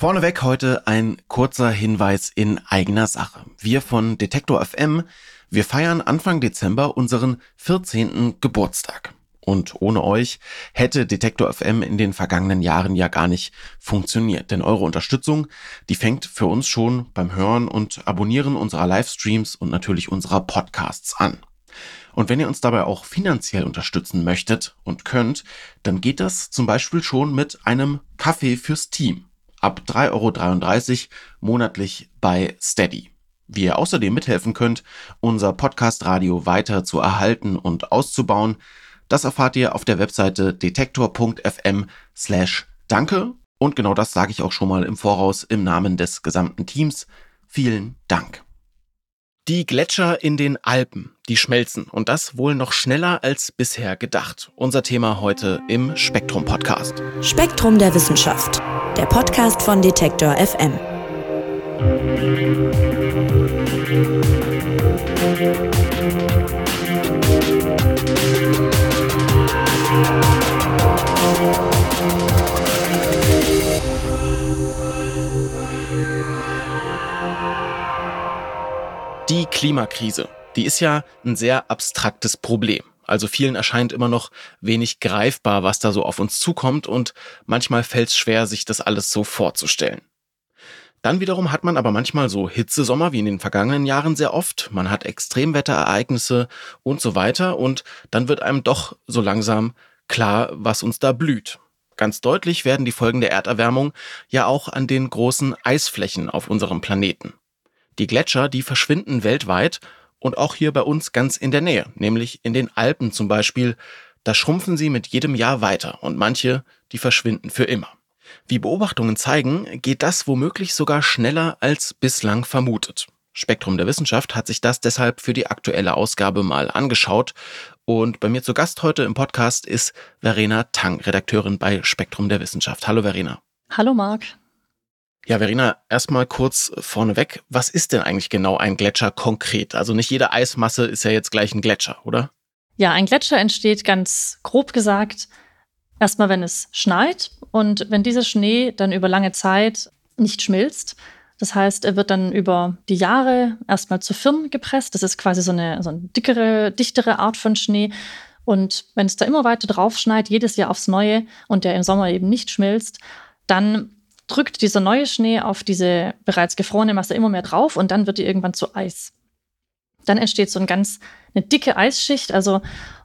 Vorneweg heute ein kurzer Hinweis in eigener Sache. Wir von Detektor FM, wir feiern Anfang Dezember unseren 14. Geburtstag. Und ohne euch hätte Detektor FM in den vergangenen Jahren ja gar nicht funktioniert. Denn eure Unterstützung, die fängt für uns schon beim Hören und Abonnieren unserer Livestreams und natürlich unserer Podcasts an. Und wenn ihr uns dabei auch finanziell unterstützen möchtet und könnt, dann geht das zum Beispiel schon mit einem Kaffee fürs Team. Ab 3,33 € monatlich bei Steady. Wie ihr außerdem mithelfen könnt, unser Podcast-Radio weiter zu erhalten und auszubauen, das erfahrt ihr auf der Webseite detektor.fm/danke. Und genau das sage ich auch schon mal im Voraus im Namen des gesamten Teams. Vielen Dank. Die Gletscher in den Alpen, die schmelzen und das wohl noch schneller als bisher gedacht. Unser Thema heute im Spektrum-Podcast. Spektrum der Wissenschaft, der Podcast von Detektor FM. Die Klimakrise, die ist ja ein sehr abstraktes Problem. Also vielen erscheint immer noch wenig greifbar, was da so auf uns zukommt und manchmal fällt es schwer, sich das alles so vorzustellen. Dann wiederum hat man aber manchmal so Hitzesommer wie in den vergangenen Jahren sehr oft. Man hat Extremwetterereignisse und so weiter und dann wird einem doch so langsam klar, was uns da blüht. Ganz deutlich werden die Folgen der Erderwärmung ja auch an den großen Eisflächen auf unserem Planeten. Die Gletscher, die verschwinden weltweit und auch hier bei uns ganz in der Nähe, nämlich in den Alpen zum Beispiel. Da schrumpfen sie mit jedem Jahr weiter und manche, die verschwinden für immer. Wie Beobachtungen zeigen, geht das womöglich sogar schneller als bislang vermutet. Spektrum der Wissenschaft hat sich das deshalb für die aktuelle Ausgabe mal angeschaut. Und bei mir zu Gast heute im Podcast ist Verena Tang, Redakteurin bei Spektrum der Wissenschaft. Hallo Verena. Hallo Marc. Ja, Verena, erstmal kurz vorneweg. Was ist denn eigentlich genau ein Gletscher konkret? Also nicht jede Eismasse ist ja jetzt gleich ein Gletscher, oder? Ja, ein Gletscher entsteht ganz grob gesagt erstmal, wenn es schneit und wenn dieser Schnee dann über lange Zeit nicht schmilzt. Das heißt, er wird dann über die Jahre erstmal zu Firn gepresst. Das ist quasi so eine dichtere Art von Schnee. Und wenn es da immer weiter drauf schneit, jedes Jahr aufs Neue und der im Sommer eben nicht schmilzt, dann drückt dieser neue Schnee auf diese bereits gefrorene Masse immer mehr drauf und dann wird die irgendwann zu Eis. Dann entsteht so eine dicke Eisschicht. Also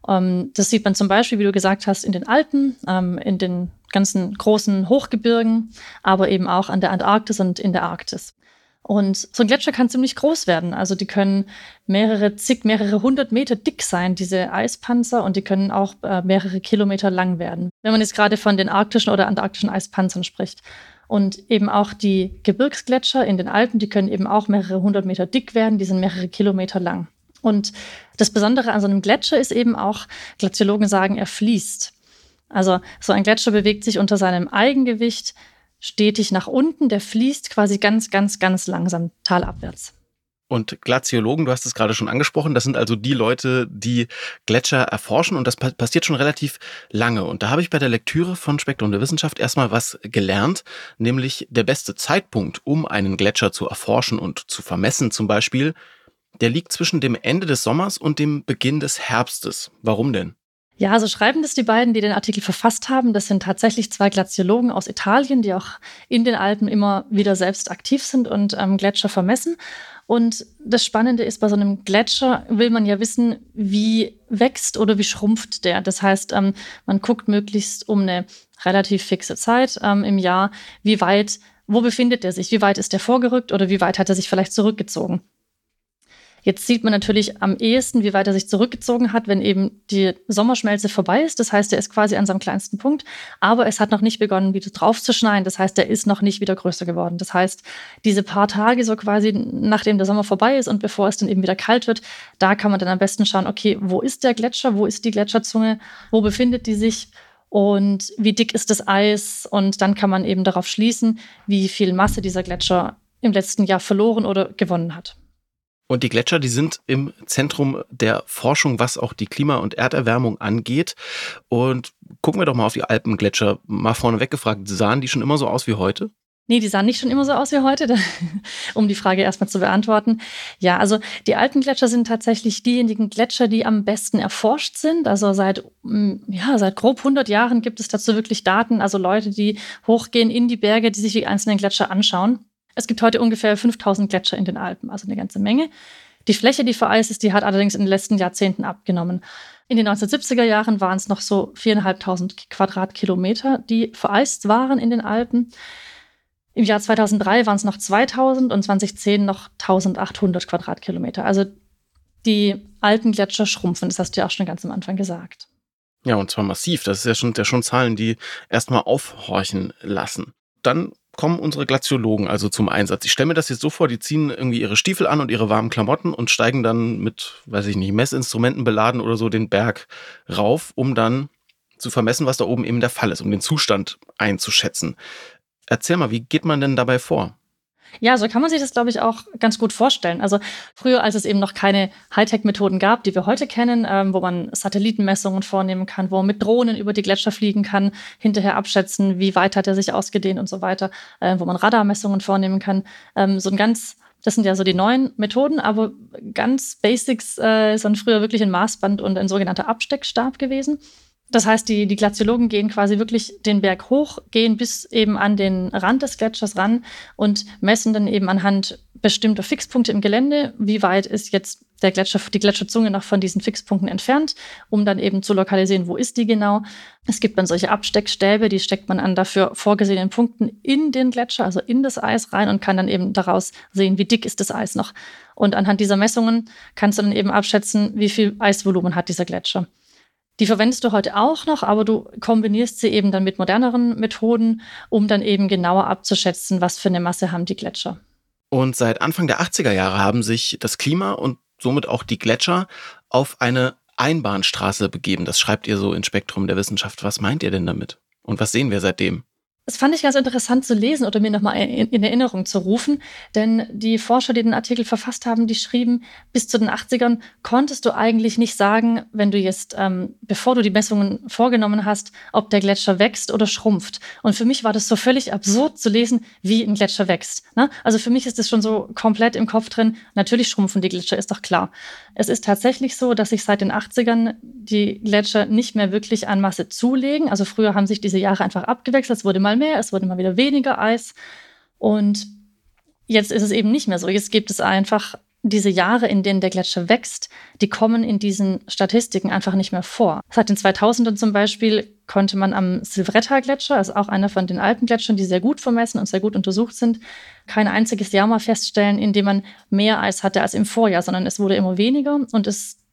das sieht man zum Beispiel, wie du gesagt hast, in den Alpen, in den ganzen großen Hochgebirgen, aber eben auch an der Antarktis und in der Arktis. Und so ein Gletscher kann ziemlich groß werden. Also die können mehrere 100 Meter dick sein, diese Eispanzer, und die können auch mehrere Kilometer lang werden, wenn man jetzt gerade von den arktischen oder antarktischen Eispanzern spricht. Und eben auch die Gebirgsgletscher in den Alpen, die können eben auch mehrere 100 Meter dick werden, die sind mehrere Kilometer lang. Und das Besondere an so einem Gletscher ist eben auch, Glaziologen sagen, er fließt. Also so ein Gletscher bewegt sich unter seinem Eigengewicht stetig nach unten, der fließt quasi ganz, ganz, ganz langsam talabwärts. Und Glaziologen, du hast es gerade schon angesprochen, das sind also die Leute, die Gletscher erforschen und das passiert schon relativ lange. Und da habe ich bei der Lektüre von Spektrum der Wissenschaft erstmal was gelernt, nämlich der beste Zeitpunkt, um einen Gletscher zu erforschen und zu vermessen zum Beispiel, der liegt zwischen dem Ende des Sommers und dem Beginn des Herbstes. Warum denn? Ja, so schreiben das die beiden, die den Artikel verfasst haben. Das sind tatsächlich 2 Glaziologen aus Italien, die auch in den Alpen immer wieder selbst aktiv sind und Gletscher vermessen. Und das Spannende ist, bei so einem Gletscher will man ja wissen, wie wächst oder wie schrumpft der. Das heißt, man guckt möglichst um eine relativ fixe Zeit im Jahr, wo befindet er sich, wie weit ist der vorgerückt oder wie weit hat er sich vielleicht zurückgezogen. Jetzt sieht man natürlich am ehesten, wie weit er sich zurückgezogen hat, wenn eben die Sommerschmelze vorbei ist. Das heißt, er ist quasi an seinem kleinsten Punkt, aber es hat noch nicht begonnen, wieder drauf zu schneien. Das heißt, er ist noch nicht wieder größer geworden. Das heißt, diese paar Tage so quasi, nachdem der Sommer vorbei ist und bevor es dann eben wieder kalt wird, da kann man dann am besten schauen, okay, wo ist der Gletscher, wo ist die Gletscherzunge, wo befindet die sich und wie dick ist das Eis? Und dann kann man eben darauf schließen, wie viel Masse dieser Gletscher im letzten Jahr verloren oder gewonnen hat. Und die Gletscher, die sind im Zentrum der Forschung, was auch die Klima- und Erderwärmung angeht. Und gucken wir doch mal auf die Alpengletscher. Mal vorneweg gefragt, sahen die schon immer so aus wie heute? Nee, die sahen nicht schon immer so aus wie heute, um die Frage erstmal zu beantworten. Ja, also die alten Gletscher sind tatsächlich diejenigen Gletscher, die am besten erforscht sind. Also seit grob 100 Jahren gibt es dazu wirklich Daten, also Leute, die hochgehen in die Berge, die sich die einzelnen Gletscher anschauen. Es gibt heute ungefähr 5000 Gletscher in den Alpen, also eine ganze Menge. Die Fläche, die vereist ist, die hat allerdings in den letzten Jahrzehnten abgenommen. In den 1970er Jahren waren es noch so 4.500 Quadratkilometer, die vereist waren in den Alpen. Im Jahr 2003 waren es noch 2000 und 2010 noch 1800 Quadratkilometer. Also die alten Gletscher schrumpfen, das hast du ja auch schon ganz am Anfang gesagt. Ja, und zwar massiv. Das ist ja schon Zahlen, die erstmal aufhorchen lassen. Dann kommen unsere Glaziologen also zum Einsatz. Ich stelle mir das jetzt so vor, die ziehen irgendwie ihre Stiefel an und ihre warmen Klamotten und steigen dann mit, weiß ich nicht, Messinstrumenten beladen oder so den Berg rauf, um dann zu vermessen, was da oben eben der Fall ist, um den Zustand einzuschätzen. Erzähl mal, wie geht man denn dabei vor? Ja, so kann man sich das, glaube ich, auch ganz gut vorstellen. Also früher, als es eben noch keine Hightech-Methoden gab, die wir heute kennen, wo man Satellitenmessungen vornehmen kann, wo man mit Drohnen über die Gletscher fliegen kann, hinterher abschätzen, wie weit hat er sich ausgedehnt und so weiter, wo man Radarmessungen vornehmen kann. Das sind ja so die neuen Methoden, aber ganz Basics ist dann früher wirklich ein Maßband und ein sogenannter Absteckstab gewesen. Das heißt, die Glaziologen gehen quasi wirklich den Berg hoch, gehen bis eben an den Rand des Gletschers ran und messen dann eben anhand bestimmter Fixpunkte im Gelände, wie weit ist jetzt die Gletscherzunge noch von diesen Fixpunkten entfernt, um dann eben zu lokalisieren, wo ist die genau. Es gibt dann solche Absteckstäbe, die steckt man an dafür vorgesehenen Punkten in den Gletscher, also in das Eis rein und kann dann eben daraus sehen, wie dick ist das Eis noch. Und anhand dieser Messungen kannst du dann eben abschätzen, wie viel Eisvolumen hat dieser Gletscher. Die verwendest du heute auch noch, aber du kombinierst sie eben dann mit moderneren Methoden, um dann eben genauer abzuschätzen, was für eine Masse haben die Gletscher. Und seit Anfang der 80er Jahre haben sich das Klima und somit auch die Gletscher auf eine Einbahnstraße begeben. Das schreibt ihr so in Spektrum der Wissenschaft. Was meint ihr denn damit? Und was sehen wir seitdem? Das fand ich ganz interessant zu lesen oder mir nochmal in Erinnerung zu rufen, denn die Forscher, die den Artikel verfasst haben, die schrieben, bis zu den 80ern konntest du eigentlich nicht sagen, wenn du jetzt, bevor du die Messungen vorgenommen hast, ob der Gletscher wächst oder schrumpft. Und für mich war das so völlig absurd zu lesen, wie ein Gletscher wächst. Ne? Also für mich ist das schon so komplett im Kopf drin, natürlich schrumpfen die Gletscher, ist doch klar. Es ist tatsächlich so, dass sich seit den 80ern die Gletscher nicht mehr wirklich an Masse zulegen. Also früher haben sich diese Jahre einfach abgewechselt, es wurde mal mehr, es wurde mal wieder weniger Eis. Und jetzt ist es eben nicht mehr so. Jetzt gibt es einfach diese Jahre, in denen der Gletscher wächst, die kommen in diesen Statistiken einfach nicht mehr vor. Seit den 2000ern zum Beispiel konnte man am Silvretta-Gletscher, also auch einer von den Alpengletschern, die sehr gut vermessen und sehr gut untersucht sind, kein einziges Jahr mal feststellen, in dem man mehr Eis hatte als im Vorjahr, sondern es wurde immer weniger und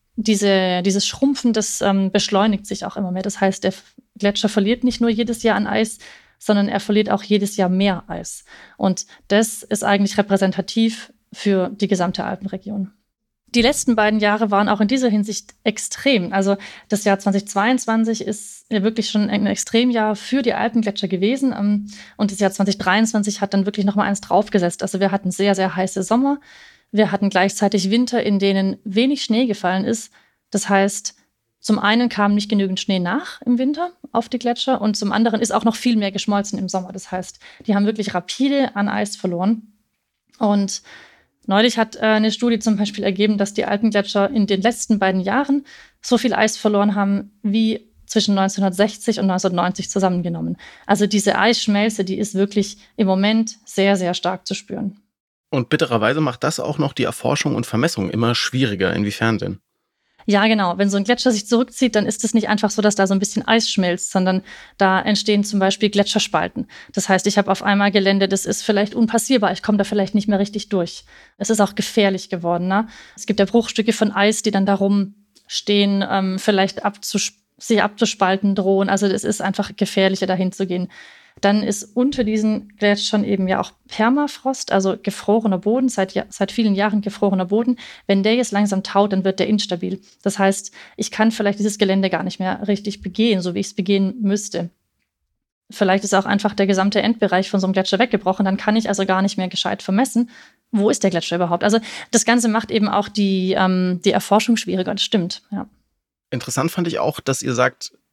dieses Schrumpfen, das beschleunigt sich auch immer mehr. Das heißt, der Gletscher verliert nicht nur jedes Jahr an Eis, sondern er verliert auch jedes Jahr mehr Eis. Und das ist eigentlich repräsentativ für die gesamte Alpenregion. Die letzten beiden Jahre waren auch in dieser Hinsicht extrem. Also das Jahr 2022 ist ja wirklich schon ein Extremjahr für die Alpengletscher gewesen. Und das Jahr 2023 hat dann wirklich nochmal eins draufgesetzt. Also wir hatten sehr, sehr heiße Sommer. Wir hatten gleichzeitig Winter, in denen wenig Schnee gefallen ist. Das heißt, zum einen kam nicht genügend Schnee nach im Winter auf die Gletscher und zum anderen ist auch noch viel mehr geschmolzen im Sommer. Das heißt, die haben wirklich rapide an Eis verloren. Und neulich hat eine Studie zum Beispiel ergeben, dass die Alpengletscher in den letzten beiden Jahren so viel Eis verloren haben wie zwischen 1960 und 1990 zusammengenommen. Also diese Eisschmelze, die ist wirklich im Moment sehr, sehr stark zu spüren. Und bittererweise macht das auch noch die Erforschung und Vermessung immer schwieriger. Inwiefern denn? Ja, genau. Wenn so ein Gletscher sich zurückzieht, dann ist es nicht einfach so, dass da so ein bisschen Eis schmilzt, sondern da entstehen zum Beispiel Gletscherspalten. Das heißt, ich habe auf einmal Gelände, das ist vielleicht unpassierbar. Ich komme da vielleicht nicht mehr richtig durch. Es ist auch gefährlich geworden. Ne? Es gibt ja Bruchstücke von Eis, die dann darum stehen, vielleicht sich abzuspalten drohen. Also es ist einfach gefährlicher, dahin zu gehen. Dann ist unter diesen Gletschern eben ja auch Permafrost, also gefrorener Boden, seit vielen Jahren gefrorener Boden. Wenn der jetzt langsam taut, dann wird der instabil. Das heißt, ich kann vielleicht dieses Gelände gar nicht mehr richtig begehen, so wie ich es begehen müsste. Vielleicht ist auch einfach der gesamte Endbereich von so einem Gletscher weggebrochen. Dann kann ich also gar nicht mehr gescheit vermessen, wo ist der Gletscher überhaupt. Also das Ganze macht eben auch die Erforschung schwieriger, das stimmt, ja. Interessant fand ich auch, dass ihr sagt,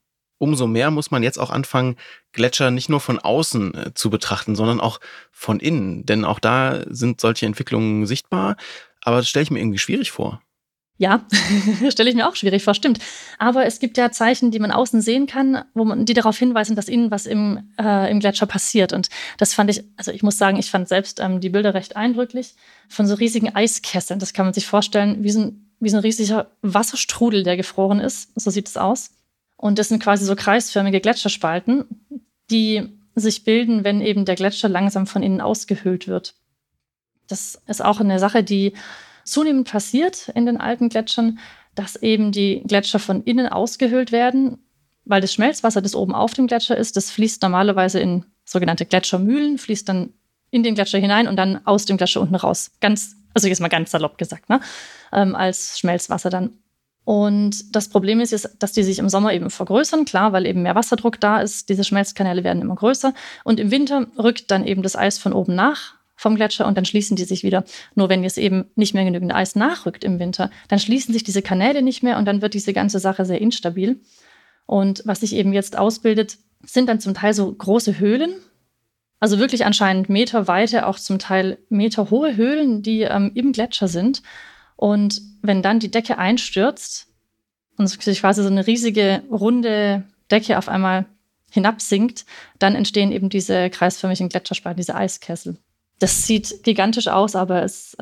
umso mehr muss man jetzt auch anfangen, Gletscher nicht nur von außen zu betrachten, sondern auch von innen. Denn auch da sind solche Entwicklungen sichtbar. Aber das stelle ich mir irgendwie schwierig vor. Ja, stelle ich mir auch schwierig vor, stimmt. Aber es gibt ja Zeichen, die man außen sehen kann, die darauf hinweisen, dass innen was im Gletscher passiert. Und das fand ich, also ich muss sagen, ich fand selbst die Bilder recht eindrücklich von so riesigen Eiskesseln. Das kann man sich vorstellen, wie so ein riesiger Wasserstrudel, der gefroren ist. So sieht es aus. Und das sind quasi so kreisförmige Gletscherspalten, die sich bilden, wenn eben der Gletscher langsam von innen ausgehöhlt wird. Das ist auch eine Sache, die zunehmend passiert in den alten Gletschern, dass eben die Gletscher von innen ausgehöhlt werden, weil das Schmelzwasser, das oben auf dem Gletscher ist, das fließt normalerweise in sogenannte Gletschermühlen, fließt dann in den Gletscher hinein und dann aus dem Gletscher unten raus. Also jetzt mal ganz salopp gesagt, ne? Als Schmelzwasser dann. Und das Problem ist jetzt, dass die sich im Sommer eben vergrößern, klar, weil eben mehr Wasserdruck da ist. Diese Schmelzkanäle werden immer größer. Und im Winter rückt dann eben das Eis von oben nach vom Gletscher und dann schließen die sich wieder. Nur wenn jetzt eben nicht mehr genügend Eis nachrückt im Winter, dann schließen sich diese Kanäle nicht mehr und dann wird diese ganze Sache sehr instabil. Und was sich eben jetzt ausbildet, sind dann zum Teil so große Höhlen, also wirklich anscheinend meterweite, auch zum Teil meterhohe Höhlen, die im Gletscher sind. Und wenn dann die Decke einstürzt und sich quasi so eine riesige, runde Decke auf einmal hinabsinkt, dann entstehen eben diese kreisförmigen Gletscherspalten, diese Eiskessel. Das sieht gigantisch aus, aber es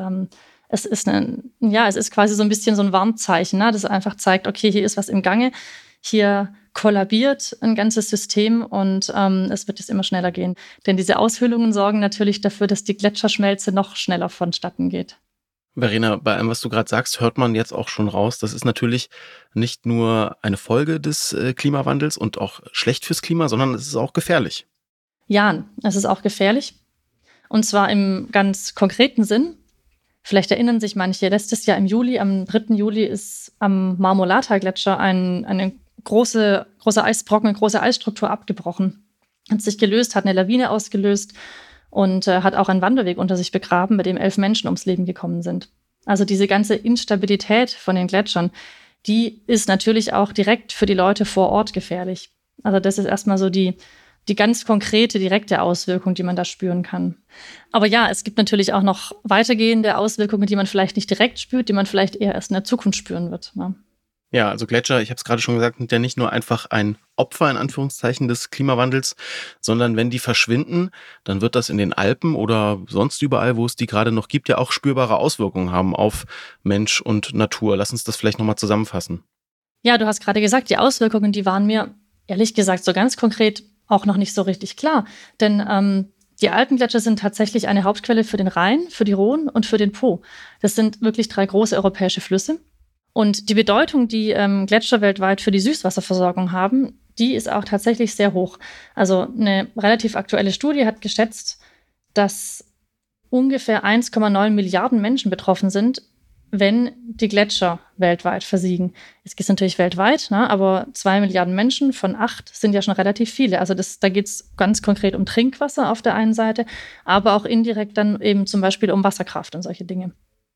ist quasi so ein bisschen so ein Warnzeichen, ne? Das einfach zeigt, okay, hier ist was im Gange, hier kollabiert ein ganzes System und es wird jetzt immer schneller gehen. Denn diese Aushöhlungen sorgen natürlich dafür, dass die Gletscherschmelze noch schneller vonstatten geht. Verena, bei allem, was du gerade sagst, hört man jetzt auch schon raus, das ist natürlich nicht nur eine Folge des Klimawandels und auch schlecht fürs Klima, sondern es ist auch gefährlich. Ja, es ist auch gefährlich. Und zwar im ganz konkreten Sinn. Vielleicht erinnern sich manche, letztes Jahr im Juli, am 3. Juli, ist am Marmolata-Gletscher eine große Eisbrocken, eine große Eisstruktur abgebrochen. Hat sich gelöst, hat eine Lawine ausgelöst und hat auch einen Wanderweg unter sich begraben, bei dem 11 Menschen ums Leben gekommen sind. Also diese ganze Instabilität von den Gletschern, die ist natürlich auch direkt für die Leute vor Ort gefährlich. Also das ist erstmal so die ganz konkrete, direkte Auswirkung, die man da spüren kann. Aber ja, es gibt natürlich auch noch weitergehende Auswirkungen, die man vielleicht nicht direkt spürt, die man vielleicht eher erst in der Zukunft spüren wird. Ne? Ja, also Gletscher, ich habe es gerade schon gesagt, sind ja nicht nur einfach ein Opfer in Anführungszeichen des Klimawandels, sondern wenn die verschwinden, dann wird das in den Alpen oder sonst überall, wo es die gerade noch gibt, ja auch spürbare Auswirkungen haben auf Mensch und Natur. Lass uns das vielleicht nochmal zusammenfassen. Ja, du hast gerade gesagt, die Auswirkungen, die waren mir ehrlich gesagt so ganz konkret auch noch nicht so richtig klar. Denn die Alpengletscher sind tatsächlich eine Hauptquelle für den Rhein, für die Rhone und für den Po. Das sind wirklich 3 große europäische Flüsse. Und die Bedeutung, die Gletscher weltweit für die Süßwasserversorgung haben, die ist auch tatsächlich sehr hoch. Also eine relativ aktuelle Studie hat geschätzt, dass ungefähr 1,9 Milliarden Menschen betroffen sind, wenn die Gletscher weltweit versiegen. Es geht natürlich weltweit, ne? Aber 2 Milliarden Menschen von 8 sind ja schon relativ viele. Also da geht es ganz konkret um Trinkwasser auf der einen Seite, aber auch indirekt dann eben zum Beispiel um Wasserkraft und solche Dinge.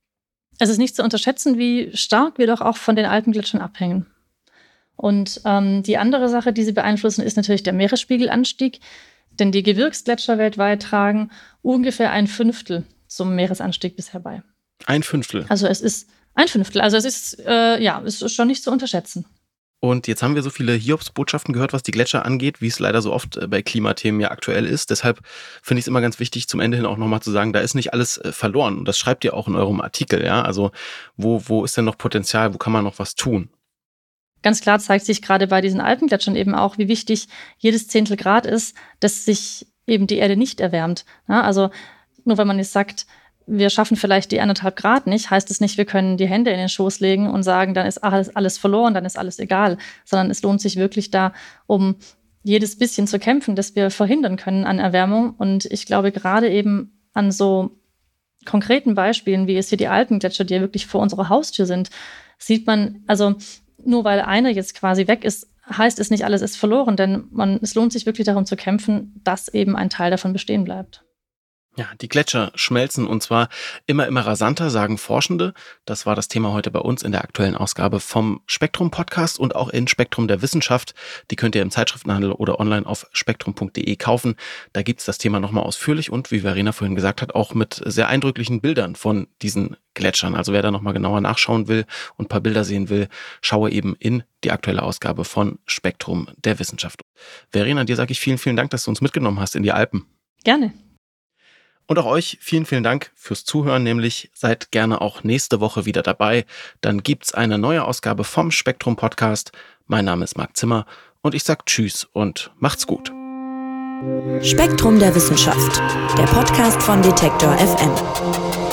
Es ist nicht zu unterschätzen, wie stark wir doch auch von den Alpengletschern abhängen. Und die andere Sache, die sie beeinflussen, ist natürlich der Meeresspiegelanstieg. Denn die Gebirgsgletscher weltweit tragen ungefähr 1/5 zum Meeresanstieg bisher bei. 1/5. Also es ist 1/5. Also es ist, es ist schon nicht zu unterschätzen. Und jetzt haben wir so viele Hiobsbotschaften gehört, was die Gletscher angeht, wie es leider so oft bei Klimathemen ja aktuell ist. Deshalb finde ich es immer ganz wichtig, zum Ende hin auch nochmal zu sagen, da ist nicht alles verloren. Und das schreibt ihr auch in eurem Artikel, ja. Also wo ist denn noch Potenzial, wo kann man noch was tun? Ganz klar zeigt sich gerade bei diesen Alpengletschern eben auch, wie wichtig jedes Zehntel Grad ist, dass sich eben die Erde nicht erwärmt. Ja, also nur wenn man jetzt sagt, wir schaffen vielleicht die 1,5 Grad nicht, heißt es nicht, wir können die Hände in den Schoß legen und sagen, dann ist alles verloren, dann ist alles egal. Sondern es lohnt sich wirklich da, um jedes bisschen zu kämpfen, dass wir verhindern können an Erwärmung. Und ich glaube, gerade eben an so konkreten Beispielen, wie jetzt hier die Alpengletscher, die ja wirklich vor unserer Haustür sind, sieht man, also nur weil einer jetzt quasi weg ist, heißt es nicht, alles ist verloren, denn es lohnt sich wirklich darum zu kämpfen, dass eben ein Teil davon bestehen bleibt. Ja, die Gletscher schmelzen und zwar immer rasanter, sagen Forschende. Das war das Thema heute bei uns in der aktuellen Ausgabe vom Spektrum Podcast und auch in Spektrum der Wissenschaft. Die könnt ihr im Zeitschriftenhandel oder online auf spektrum.de kaufen. Da gibt's das Thema nochmal ausführlich und, wie Verena vorhin gesagt hat, auch mit sehr eindrücklichen Bildern von diesen Gletschern. Also wer da nochmal genauer nachschauen will und ein paar Bilder sehen will, schaue eben in die aktuelle Ausgabe von Spektrum der Wissenschaft. Verena, dir sage ich vielen Dank, dass du uns mitgenommen hast in die Alpen. Gerne. Und auch euch vielen Dank fürs Zuhören, nämlich seid gerne auch nächste Woche wieder dabei. Dann gibt's eine neue Ausgabe vom Spektrum Podcast. Mein Name ist Marc Zimmer und ich sag Tschüss und macht's gut. Spektrum der Wissenschaft, der Podcast von Detektor FM.